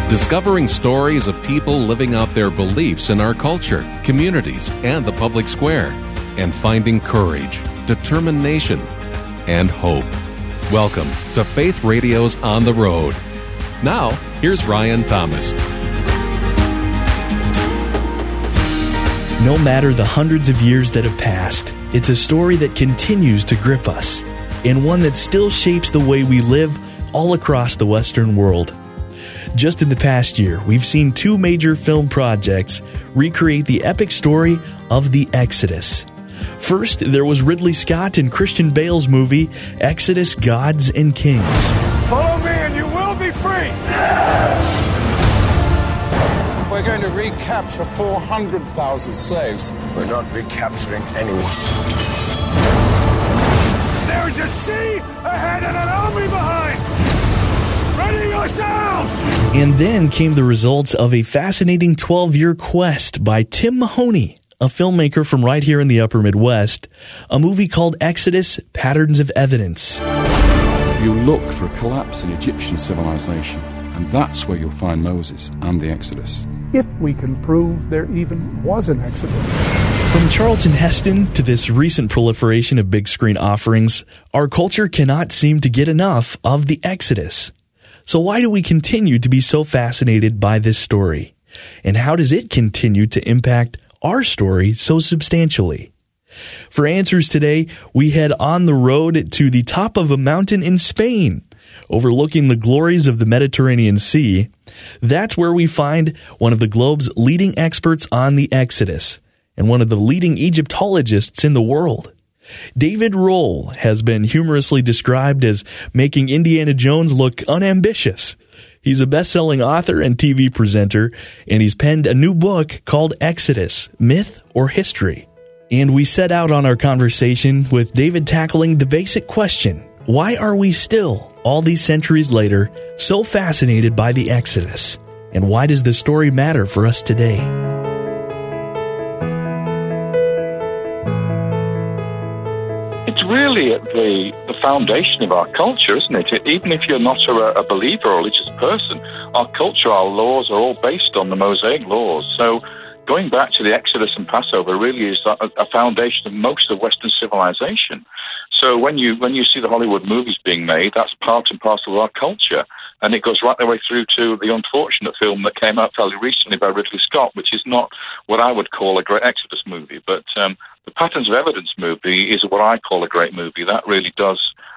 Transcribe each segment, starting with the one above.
Discovering stories of people living out their beliefs in our culture, communities, and the public square, and finding courage, determination, and hope. Welcome to Faith Radio's On the Road. Now, here's Ryan Thomas. No matter the hundreds of years that have passed, it's a story that continues to grip us, and one that still shapes the way we live all across the Western world. Just in the past year, we've seen two major film projects recreate the epic story of the Exodus. First, there was Ridley Scott and Christian Bale's movie, Exodus: Gods and Kings. Follow me and you will be free! We're going to recapture 400,000 slaves. We're not recapturing anyone. There's a sea ahead and an army behind! Ready yourselves! And then came the results of a fascinating 12-year quest by Tim Mahoney, a filmmaker from right here in the upper Midwest, a movie called Exodus: Patterns of Evidence. You look for a collapse in Egyptian civilization, and that's where you'll find Moses and the Exodus. If we can prove there even was an Exodus. From Charlton Heston to this recent proliferation of big screen offerings, our culture cannot seem to get enough of the Exodus. So why do we continue to be so fascinated by this story? And how does it continue to impact our story so substantially? For answers today, we head on the road to the top of a mountain in Spain, overlooking the glories of the Mediterranean Sea. That's where we find one of the globe's leading experts on the Exodus, and one of the leading Egyptologists in the world. David Rohl has been humorously described as making Indiana Jones look unambitious. He's a best-selling author and TV presenter, and he's penned a new book called Exodus: Myth or History. And we set out on our conversation with David tackling the basic question: why are we still, all these centuries later, so fascinated by the Exodus? And why does the story matter for us today? It's really at the foundation of our culture, isn't it? Even if you're not a believer or religious person, our culture, our laws are all based on the Mosaic laws. So going back to the Exodus and Passover really is a foundation of most of Western civilization. So when you see the Hollywood movies being made, that's part and parcel of our culture. And it goes right the way through to the unfortunate film that came out fairly recently by Ridley Scott, which is not what I would call a great Exodus movie. But the Patterns of Evidence movie is what I call a great movie. That really does,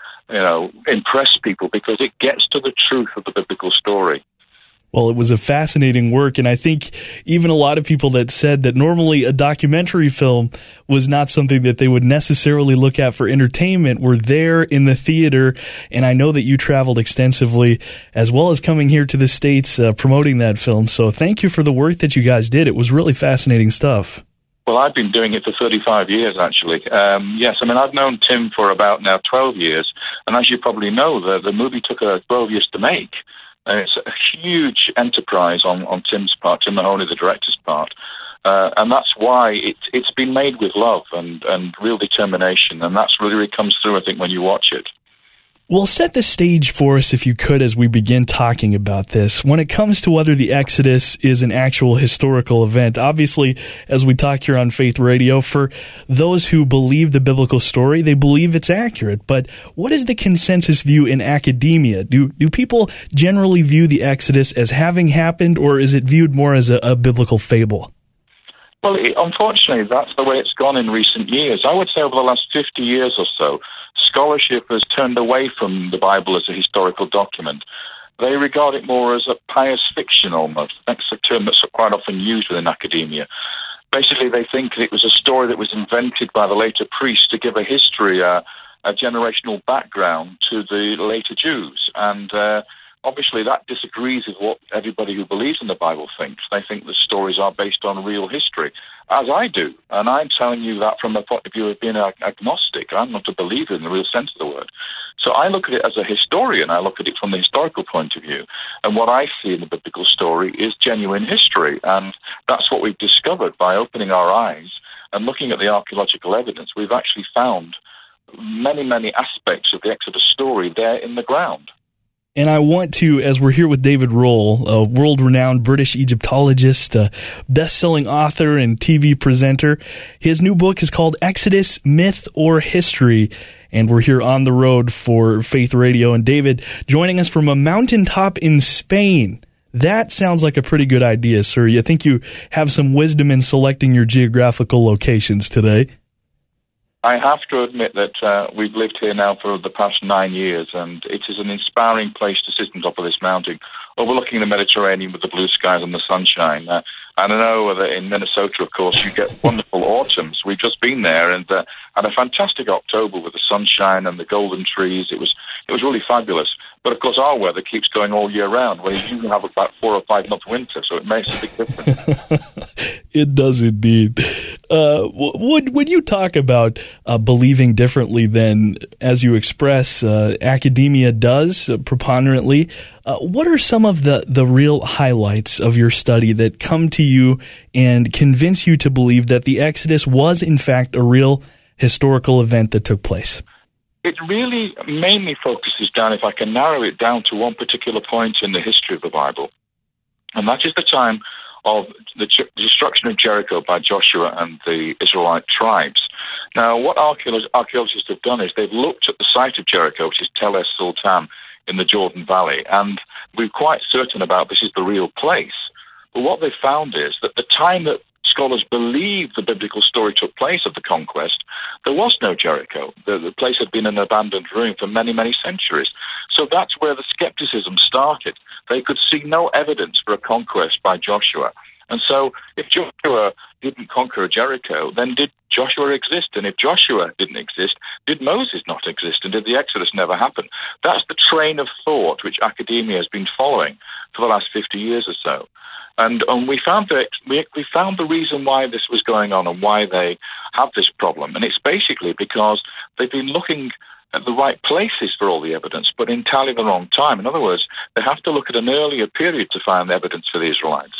impress people because it gets to the truth of the biblical story. Well, it was a fascinating work, and I think even a lot of people that said that normally a documentary film was not something that they would necessarily look at for entertainment were there in the theater, and I know that you traveled extensively as well as coming here to the States promoting that film, so thank you for the work that you guys did. It was really fascinating stuff. Well, I've been doing it for 35 years, actually. Yes, I've known Tim for about now 12 years, and as you probably know, the movie took 12 years to make. It's a huge enterprise on Tim's part, Tim Mahoney, the director's part. And that's why it's been made with love and real determination. And that's really comes through, I think, when you watch it. Well, set the stage for us, if you could, as we begin talking about this. When it comes to whether the Exodus is an actual historical event, obviously, as we talk here on Faith Radio, for those who believe the biblical story, they believe it's accurate. But what is the consensus view in academia? Do people generally view the Exodus as having happened, or is it viewed more as a biblical fable? Well, unfortunately, that's the way it's gone in recent years. I would say over the last 50 years or so, scholarship has turned away from the Bible as a historical document. They regard it more as a pious fiction almost. That's a term that's quite often used within academia. Basically, they think it was a story that was invented by the later priests to give a history, a generational background to the later Jews. And obviously that disagrees with what everybody who believes in the Bible thinks. They think the stories are based on real history, as I do. And I'm telling you that from a point of view of being agnostic. I'm not a believer in the real sense of the word. So I look at it as a historian. I look at it from the historical point of view. And what I see in the biblical story is genuine history. And that's what we've discovered by opening our eyes and looking at the archaeological evidence. We've actually found many, many aspects of the Exodus story there in the ground. And I want to, as we're here with David Rohl, a world-renowned British Egyptologist, a best-selling author and TV presenter, his new book is called Exodus, Myth or History, and we're here on the road for Faith Radio. And David, joining us from a mountaintop in Spain. That sounds like a pretty good idea, sir. You think you have some wisdom in selecting your geographical locations today? I have to admit that we've lived here now for the past 9 years, and it is an inspiring place to sit on top of this mountain, overlooking the Mediterranean with the blue skies and the sunshine. I know that in Minnesota, of course, you get wonderful autumns. We've just been there and had a fantastic October with the sunshine and the golden trees. It was really fabulous. But, of course, our weather keeps going all year round, whereas you have about 4 or 5 months winter, so it makes a big difference. It does indeed. When you talk about believing differently than, as you express, academia does preponderantly, what are some of the real highlights of your study that come to you and convince you to believe that the Exodus was, in fact, a real historical event that took place? It really mainly focuses down, if I can narrow it down to one particular point in the history of the Bible, and that is the time of the destruction of Jericho by Joshua and the Israelite tribes. Now, what archaeologists have done is they've looked at the site of Jericho, which is Tel Es Sultan in the Jordan Valley, and we're quite certain about this is the real place. But what they've found is that the time that scholars believe the biblical story took place of the conquest, there was no Jericho. The place had been an abandoned ruin for many, many centuries. So that's where the skepticism started. They could see no evidence for a conquest by Joshua. And so if Joshua didn't conquer Jericho, then did Joshua exist? And if Joshua didn't exist, did Moses not exist? And did the Exodus never happen? That's the train of thought which academia has been following for the last 50 years or so. And we found the reason why this was going on and why they have this problem. And it's basically because they've been looking at the right places for all the evidence, but entirely the wrong time. In other words, they have to look at an earlier period to find the evidence for the Israelites.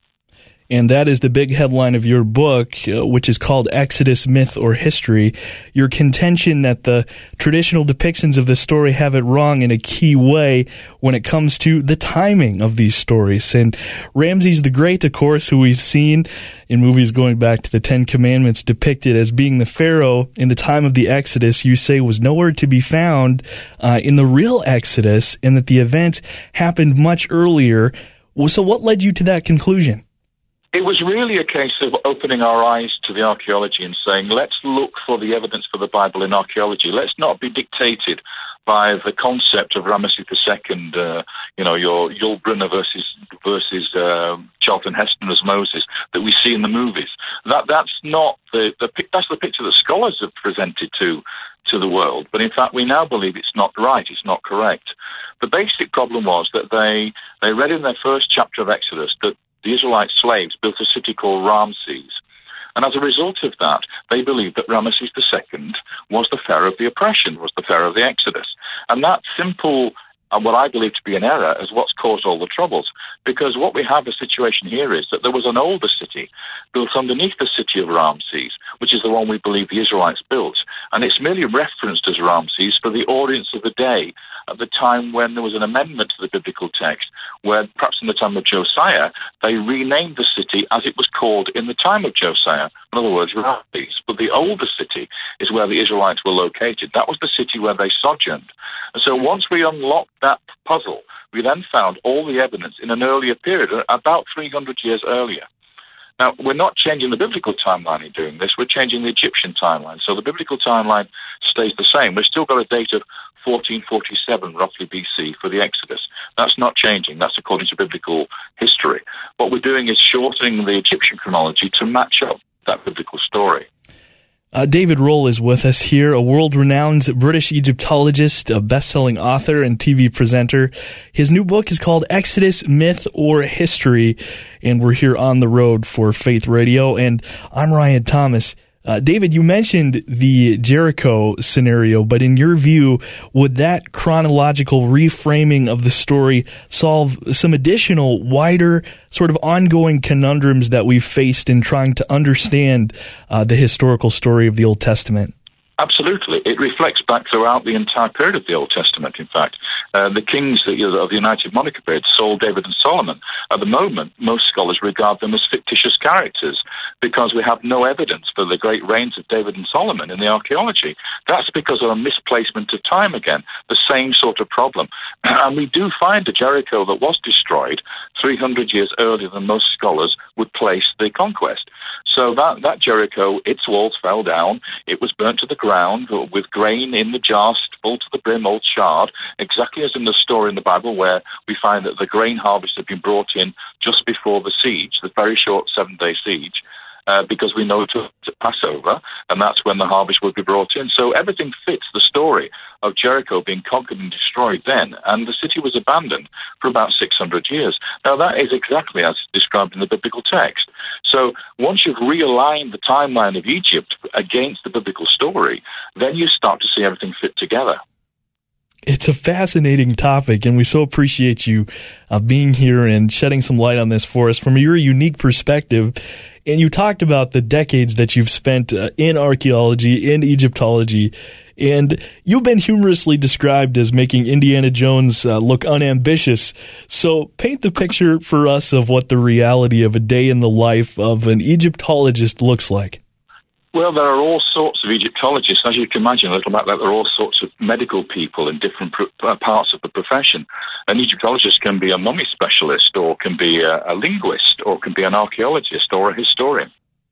And that is the big headline of your book, which is called Exodus, Myth or History. Your contention that the traditional depictions of the story have it wrong in a key way when it comes to the timing of these stories. And Ramses the Great, of course, who we've seen in movies going back to the Ten Commandments, depicted as being the Pharaoh in the time of the Exodus, you say was nowhere to be found in the real Exodus, and that the event happened much earlier. So what led you to that conclusion? It was really a case of opening our eyes to the archaeology and saying, let's look for the evidence for the Bible in archaeology. Let's not be dictated by the concept of Ramesses II, your Yul Brynner versus Charlton Heston as Moses that we see in the movies. That's not that's the picture that scholars have presented to the world. But in fact, we now believe it's not right. It's not correct. The basic problem was that they read in their first chapter of Exodus that the Israelite slaves built a city called Ramses. And as a result of that, they believed that Ramesses II was the pharaoh of the oppression, was the pharaoh of the Exodus. And that simple, what I believe to be an error, is what's caused all the troubles. Because what we have a situation here is that there was an older city built underneath the city of Ramses, which is the one we believe the Israelites built. And it's merely referenced as Ramses for the audience of the day, at the time when there was an amendment to the biblical text, where perhaps in the time of Josiah, they renamed the city as it was called in the time of Josiah. In other words, Ramses. But the older city is where the Israelites were located. That was the city where they sojourned. And so once we unlocked that puzzle, we then found all the evidence in an earlier period, about 300 years earlier. Now, we're not changing the biblical timeline in doing this. We're changing the Egyptian timeline. So the biblical timeline stays the same. We've still got a date of 1447, roughly BC, for the Exodus. That's not changing. That's according to biblical history. What we're doing is shortening the Egyptian chronology to match up that biblical story. David Rohl is with us here, a world-renowned British Egyptologist, a best-selling author and TV presenter. His new book is called Exodus, Myth or History, and we're here on the road for Faith Radio, and I'm Ryan Thomas. David, you mentioned the Jericho scenario, but in your view, would that chronological reframing of the story solve some additional, wider, sort of ongoing conundrums that we've faced in trying to understand the historical story of the Old Testament? Absolutely. It reflects back throughout the entire period of the Old Testament, in fact. The kings of the United Monarchy period, Saul, David, and Solomon, at the moment, most scholars regard them as fictitious characters because we have no evidence for the great reigns of David and Solomon in the archaeology. That's because of a misplacement of time again, the same sort of problem. And we do find a Jericho that was destroyed 300 years earlier than most scholars would place the conquest. So that Jericho, its walls fell down. It was burnt to the ground with grain in the jars full to the brim, all charred, exactly as in the story in the Bible where we find that the grain harvest had been brought in just before the siege, the very short 7-day siege. Because we know to Passover, and that's when the harvest would be brought in. So everything fits the story of Jericho being conquered and destroyed then, and the city was abandoned for about 600 years. Now, that is exactly as described in the biblical text. So once you've realigned the timeline of Egypt against the biblical story, then you start to see everything fit together. It's a fascinating topic, and we so appreciate you being here and shedding some light on this for us from your unique perspective. And you talked about the decades that you've spent in archaeology, in Egyptology, and you've been humorously described as making Indiana Jones look unambitious. So paint the picture for us of what the reality of a day in the life of an Egyptologist looks like. Well, there are all sorts of Egyptologists. As you can imagine, a little bit like there are all sorts of medical people in different parts of the profession. An Egyptologist can be a mummy specialist, or can be a linguist, or can be an archaeologist or a historian.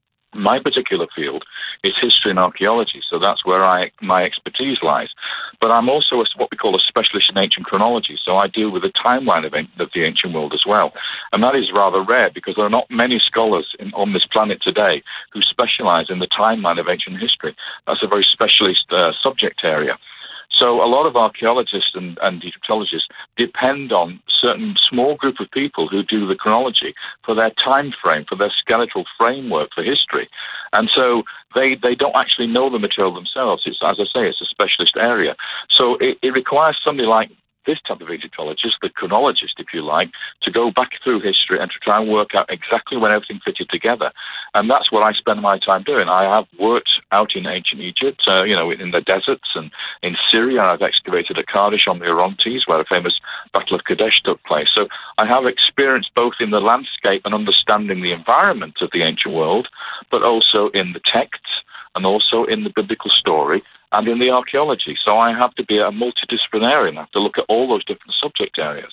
My particular field is history and archaeology, so that's where my expertise lies. But I'm also what we call a specialist in ancient chronology, so I deal with the timeline of the ancient world as well. And that is rather rare because there are not many scholars on this planet today who specialize in the timeline of ancient history. That's a very specialist subject area. So a lot of archaeologists and Egyptologists depend on certain small group of people who do the chronology for their time frame, for their skeletal framework for history. And so they don't actually know the material themselves. It's, as I say, it's a specialist area. So it requires somebody like this type of Egyptologist, the chronologist, if you like, to go back through history and to try and work out exactly when everything fitted together. And that's what I spend my time doing. I have worked out in ancient Egypt, in the deserts, and in Syria. I've excavated at Kadesh on the Orontes, where the famous Battle of Kadesh took place. So I have experience both in the landscape and understanding the environment of the ancient world, but also in the texts and also in the biblical story and in the archaeology. So I have to be a multidisciplinarian. I have to look at all those different subject areas.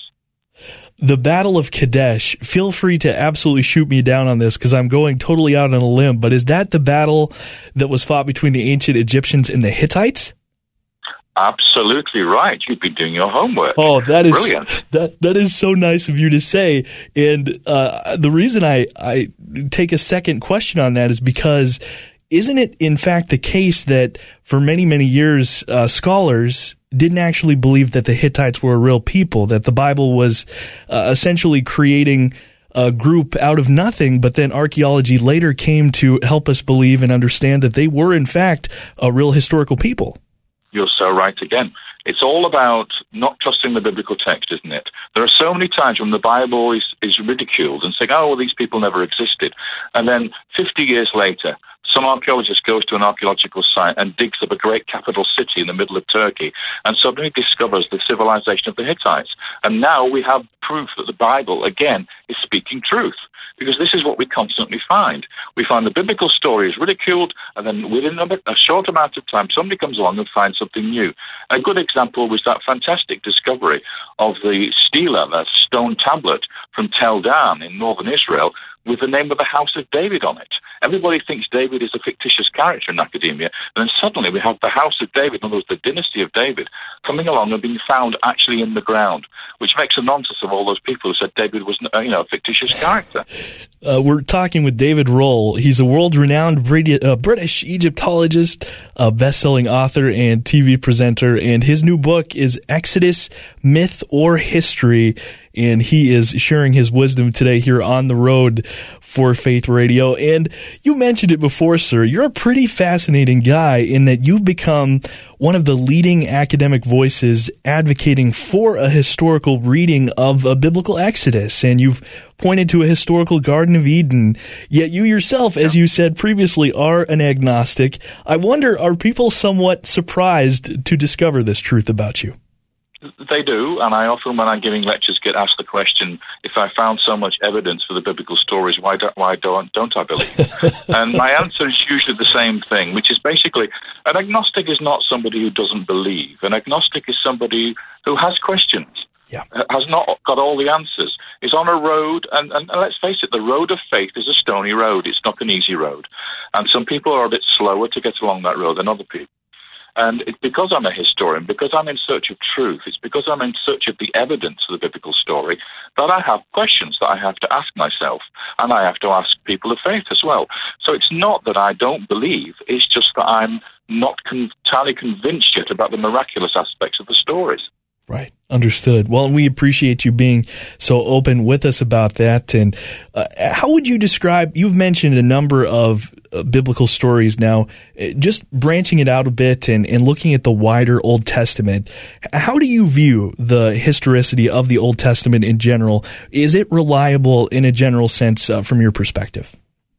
The Battle of Kadesh, feel free to absolutely shoot me down on this because I'm going totally out on a limb, but is that the battle that was fought between the ancient Egyptians and the Hittites? Absolutely right. You've been doing your homework. Oh, that is brilliant. That is so nice of you to say. And the reason I take a second question on that is because isn't it, in fact, the case that for many, many years, scholars didn't actually believe that the Hittites were a real people, that the Bible was essentially creating a group out of nothing, but then archaeology later came to help us believe and understand that they were, in fact, a real historical people? You're so right again. It's all about not trusting the biblical text, isn't it? There are so many times when the Bible is ridiculed and saying, oh, well, these people never existed. And then 50 years later, some archaeologist goes to an archaeological site and digs up a great capital city in the middle of Turkey and suddenly discovers the civilization of the Hittites. And now we have proof that the Bible, again, is speaking truth. Because this is what we constantly find. We find the biblical story is ridiculed, and then within a short amount of time, somebody comes along and finds something new. A good example was that fantastic discovery of the stela, that stone tablet from Tel Dan in northern Israel, with the name of the House of David on it. Everybody thinks David is a fictitious character in academia, and then suddenly we have the House of David, in other words, the dynasty of David, coming along and being found actually in the ground, which makes a nonsense of all those people who said David was, a fictitious character. We're talking with David Rohl. He's a world-renowned British Egyptologist, a best-selling author and TV presenter, and his new book is Exodus, Myth or History, and he is sharing his wisdom today here on the road for Faith Radio. And you mentioned it before, sir. You're a pretty fascinating guy in that you've become one of the leading academic voices advocating for a historical reading of a biblical Exodus, and you've pointed to a historical Garden of Eden, yet you yourself, as you said previously, are an agnostic. I wonder, are people somewhat surprised to discover this truth about you? They do, and I often, when I'm giving lectures, get asked the question, if I found so much evidence for the biblical stories, why don't I believe? And my answer is usually the same thing, which is basically, an agnostic is not somebody who doesn't believe. An agnostic is somebody who has questions, has not got all the answers, is on a road, and let's face it, the road of faith is a stony road. It's not an easy road. And some people are a bit slower to get along that road than other people. And it's because I'm a historian, because I'm in search of truth, it's because I'm in search of the evidence of the biblical story that I have questions that I have to ask myself, and I have to ask people of faith as well. So it's not that I don't believe, it's just that I'm not entirely convinced yet about the miraculous aspects of the stories. Right. Understood. Well, and we appreciate you being so open with us about that. And how would you describe, you've mentioned a number of biblical stories now, just branching it out a bit and looking at the wider Old Testament. How do you view the historicity of the Old Testament in general? Is it reliable in a general sense from your perspective?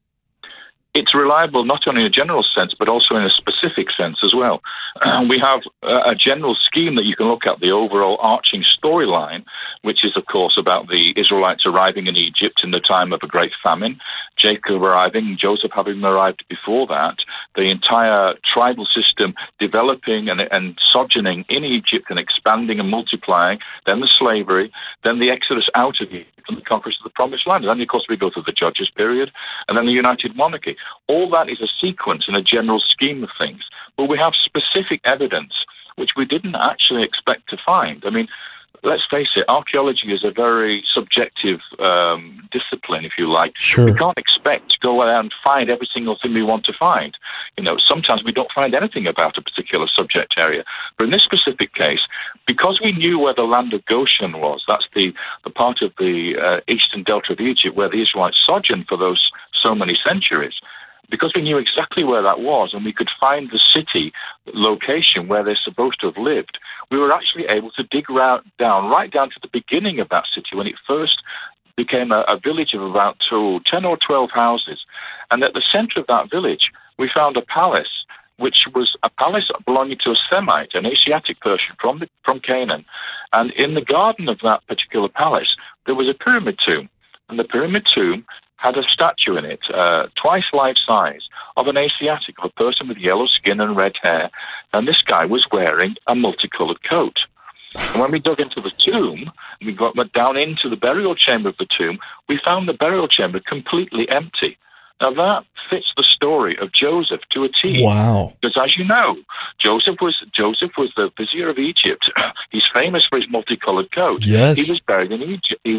It's reliable not only in a general sense, but also in a specific sense as well. We have a general scheme that you can look at, the overall arching storyline, which is, of course, about the Israelites arriving in Egypt in the time of a great famine, Jacob arriving, Joseph having arrived before that, the entire tribal system developing and sojourning in Egypt and expanding and multiplying, then the slavery, then the exodus out of Egypt and the conquest of the Promised Land. And then, of course, we go through the Judges period, and then the United Monarchy. All that is a sequence in a general scheme of things. But we have specific evidence which we didn't actually expect to find. I mean, let's face it, archaeology is a very subjective discipline, if you like. Sure. We can't expect to go out and find every single thing we want to find. You know, sometimes we don't find anything about a particular subject area. But in this specific case, because we knew where the land of Goshen was, that's the part of the eastern delta of Egypt where the Israelites sojourned for those so many centuries, because we knew exactly where that was and we could find the city location where they're supposed to have lived, we were actually able to dig right down to the beginning of that city when it first became a village of about 10 or 12 houses. And at the center of that village, we found a palace, which was a palace belonging to a Semite, an Asiatic person from Canaan. And in the garden of that particular palace, there was a pyramid tomb. And the pyramid tomb had a statue in it, twice life size, of an Asiatic, of a person with yellow skin and red hair, and this guy was wearing a multicolored coat. And when we dug into the tomb, we went down into the burial chamber of the tomb, we found the burial chamber completely empty. Now that fits the story of Joseph to a T. Wow. Because as you know, Joseph was the vizier of Egypt. He's famous for his multicolored coat. Yes. He was buried in Egypt. He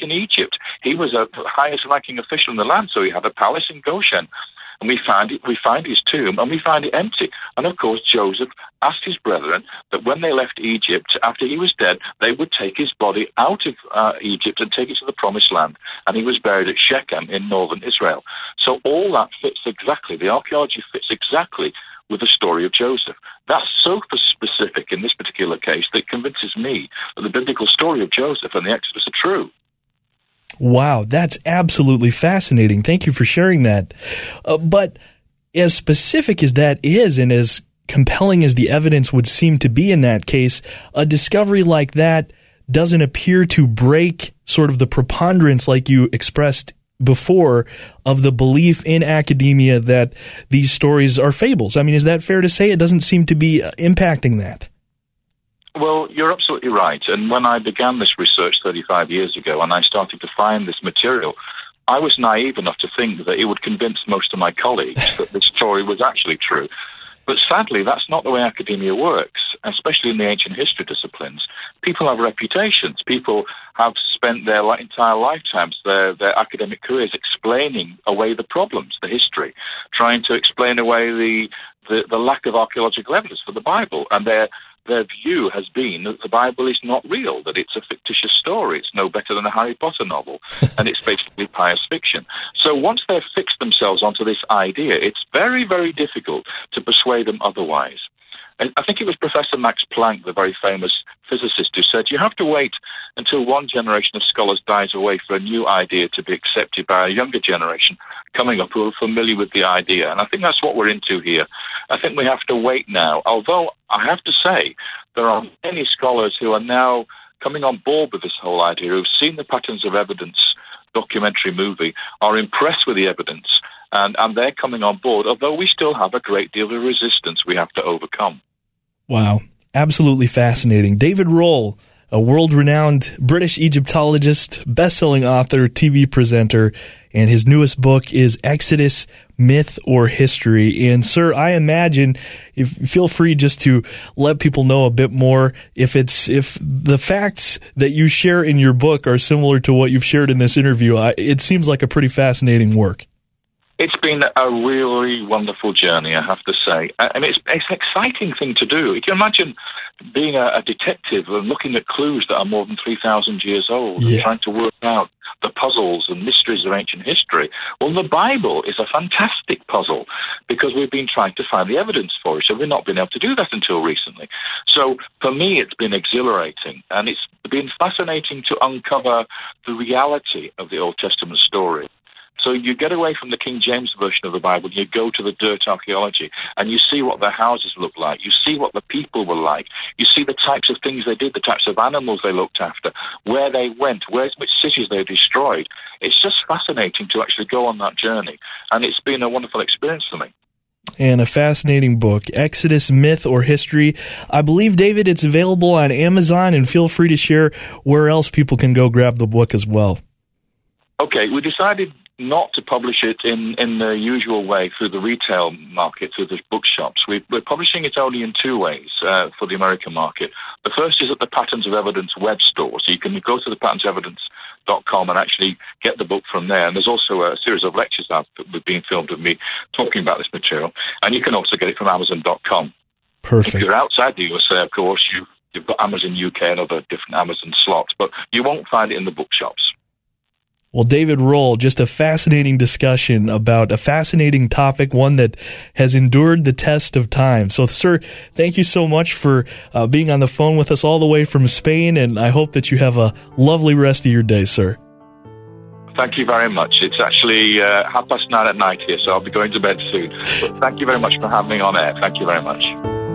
was a highest ranking official in the land, so he had a palace in Goshen. And we find his tomb, and we find it empty. And of course, Joseph asked his brethren that when they left Egypt, after he was dead, they would take his body out of Egypt and take it to the Promised Land. And he was buried at Shechem in northern Israel. So all that fits exactly. The archaeology fits exactly with the story of Joseph. That's so specific in this particular case that convinces me that the biblical story of Joseph and the Exodus are true. Wow, that's absolutely fascinating. Thank you for sharing that. But as specific as that is, and as compelling as the evidence would seem to be in that case, a discovery like that doesn't appear to break sort of the preponderance, like you expressed before, of the belief in academia that these stories are fables. I mean, is that fair to say? It doesn't seem to be impacting that. Well, you're absolutely right. And when I began this research 35 years ago and I started to find this material, I was naive enough to think that it would convince most of my colleagues that this story was actually true. But sadly, that's not the way academia works, especially in the ancient history disciplines. People have reputations. People have spent their entire lifetimes, their academic careers, explaining away the problems, the history, trying to explain away the lack of archaeological evidence for the Bible. And their view has been that the Bible is not real, that it's a fictitious story. It's no better than a Harry Potter novel, and it's basically pious fiction. So once they've fixed themselves onto this idea, it's very, very difficult to persuade them otherwise. I think it was Professor Max Planck, the very famous physicist, who said you have to wait until one generation of scholars dies away for a new idea to be accepted by a younger generation coming up who are familiar with the idea. And I think that's what we're into here. I think we have to wait now, although I have to say there are many scholars who are now coming on board with this whole idea, who've seen the Patterns of Evidence documentary movie, are impressed with the evidence, and they're coming on board, although we still have a great deal of resistance we have to overcome. Wow. Absolutely fascinating. David Rohl, a world-renowned British Egyptologist, best-selling author, TV presenter, and his newest book is Exodus, Myth or History. And, sir, I imagine, feel free just to let people know a bit more if the facts that you share in your book are similar to what you've shared in this interview. It seems like a pretty fascinating work. It's been a really wonderful journey, I have to say. And it's an exciting thing to do. You can imagine being a detective and looking at clues that are more than 3,000 years old and trying to work out the puzzles and mysteries of ancient history. Well, the Bible is a fantastic puzzle because we've been trying to find the evidence for it, so we've not been able to do that until recently. So for me, it's been exhilarating, and it's been fascinating to uncover the reality of the Old Testament story. So you get away from the King James Version of the Bible, you go to the dirt archaeology, and you see what their houses look like. You see what the people were like. You see the types of things they did, the types of animals they looked after, where they went, which cities they destroyed. It's just fascinating to actually go on that journey, and it's been a wonderful experience for me. And a fascinating book, Exodus, Myth or History. I believe, David, it's available on Amazon, and feel free to share where else people can go grab the book as well. Okay, we decided not to publish it in the usual way through the retail market, through the bookshops. We're publishing it only in two ways for the American market. The first is at the Patterns of Evidence web store. So you can go to the patternsofevidence.com and actually get the book from there. And there's also a series of lectures that have been filmed of me talking about this material. And you can also get it from Amazon.com. Perfect. If you're outside the USA, of course, you've got Amazon UK and other different Amazon slots, but you won't find it in the bookshops. Well, David Rohl, just a fascinating discussion about a fascinating topic, one that has endured the test of time. So, sir, thank you so much for being on the phone with us all the way from Spain, and I hope that you have a lovely rest of your day, sir. Thank you very much. It's actually 9:30 at night here, so I'll be going to bed soon. But thank you very much for having me on air. Thank you very much.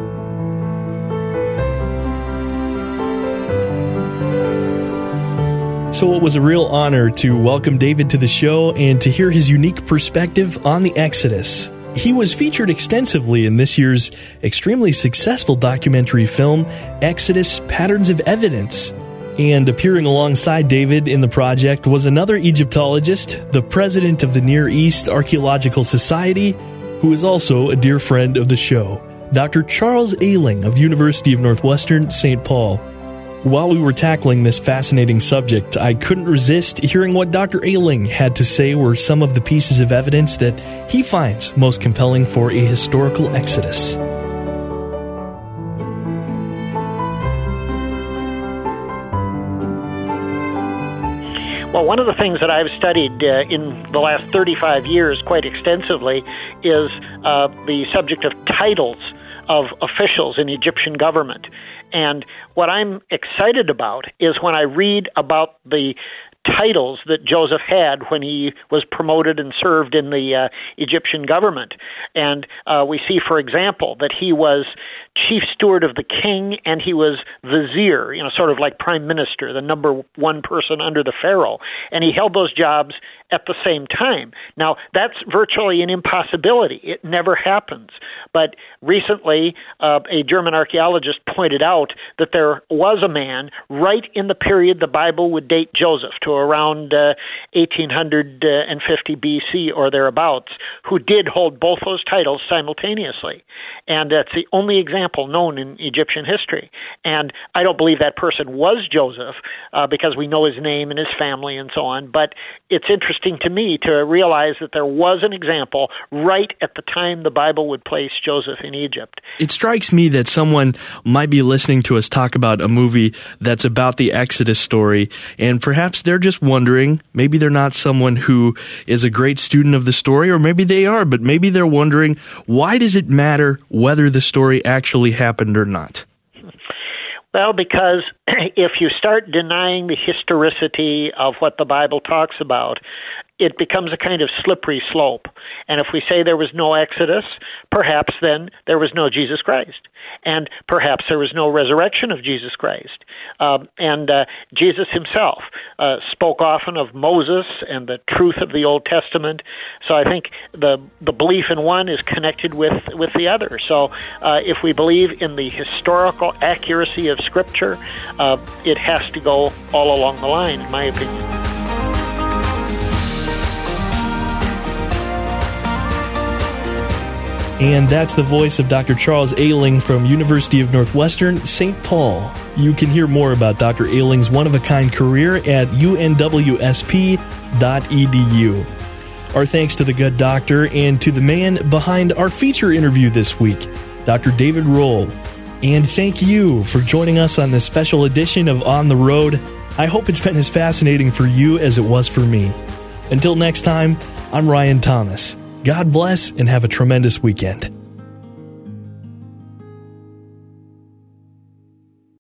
So it was a real honor to welcome David to the show and to hear his unique perspective on the Exodus. He was featured extensively in this year's extremely successful documentary film, Exodus, Patterns of Evidence. And appearing alongside David in the project was another Egyptologist, the president of the Near East Archaeological Society, who is also a dear friend of the show, Dr. Charles Ayling of University of Northwestern, St. Paul. While we were tackling this fascinating subject, I couldn't resist hearing what Dr. Ayling had to say were some of the pieces of evidence that he finds most compelling for a historical exodus. Well, one of the things that I've studied in the last 35 years quite extensively is the subject of titles of officials in the Egyptian government. And what I'm excited about is when I read about the titles that Joseph had when he was promoted and served in the Egyptian government. And we see, for example, that he was chief steward of the king and he was vizier, sort of like prime minister, the number one person under the pharaoh. And he held those jobs at the same time. Now, that's virtually an impossibility. It never happens. But recently, a German archaeologist pointed out that there was a man right in the period the Bible would date Joseph to around 1850 BC or thereabouts, who did hold both those titles simultaneously. And that's the only example known in Egyptian history. And I don't believe that person was Joseph because we know his name and his family and so on. But it's interesting to me to realize that there was an example right at the time the Bible would place Joseph in Egypt. It strikes me that someone might be listening to us talk about a movie that's about the Exodus story, and perhaps they're just wondering, maybe they're not someone who is a great student of the story, or maybe they are, but maybe they're wondering, why does it matter whether the story actually actually happened or not? Well, because if you start denying the historicity of what the Bible talks about, it becomes a kind of slippery slope. And if we say there was no Exodus, perhaps then there was no Jesus Christ. And perhaps there was no resurrection of Jesus Christ. And Jesus himself spoke often of Moses and the truth of the Old Testament. So I think the belief in one is connected with the other. So if we believe in the historical accuracy of Scripture, it has to go all along the line, in my opinion. And that's the voice of Dr. Charles Ehling from University of Northwestern, St. Paul. You can hear more about Dr. Ehling's one-of-a-kind career at unwsp.edu. Our thanks to the good doctor and to the man behind our feature interview this week, Dr. David Rohl. And thank you for joining us on this special edition of On the Road. I hope it's been as fascinating for you as it was for me. Until next time, I'm Ryan Thomas. God bless and have a tremendous weekend.